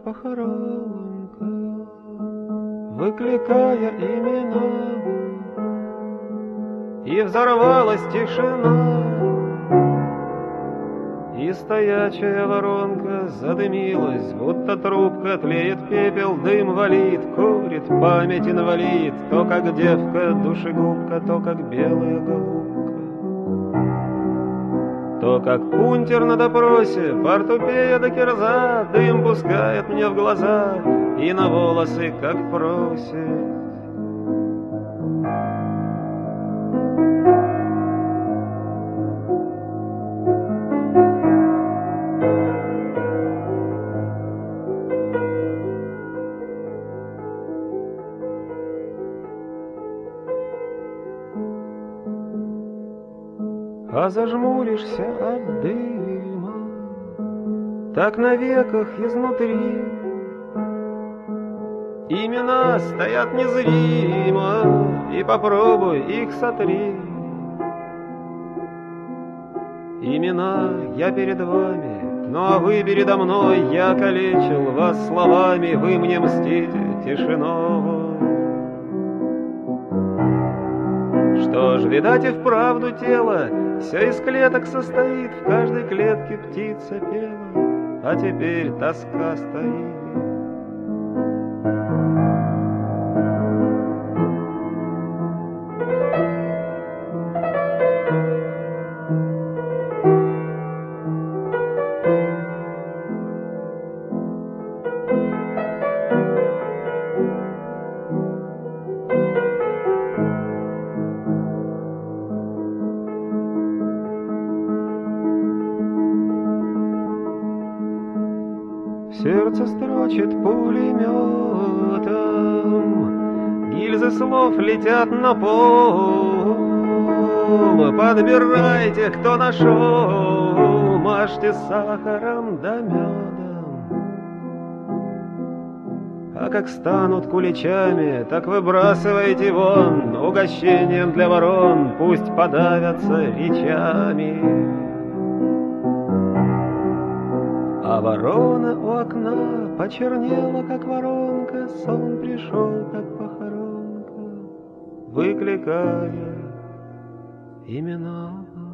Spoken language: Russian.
похоронка, выкликая имена, и взорвалась тишина, и стоячая воронка задымилась, будто трубка, тлеет пепел, дым валит, курит память инвалид, то как девка душегубка, то как белая голубка, то как унтер на допросе, портупея до кирза, дым пускает мне в глаза и на волосы, как просит. А зажмуришься от дыма, так на веках изнутри имена стоят незримо, и попробуй их сотри. Имена я перед вами, ну а вы передо мной, я калечил вас словами, вы мне мстите тишиной. Что ж, видать и вправду тело все из клеток состоит, в каждой клетке птица пела, а теперь тоска стоит. Сердце строчит пулеметом, гильзы слов летят на пол. Подбирайте, кто нашел, мажьте сахаром да медом. А как станут куличами, так выбрасывайте вон, угощением для ворон пусть подавятся речами. А ворона у окна почернела, как воронка, сон пришел, как похоронка, выкликая имена.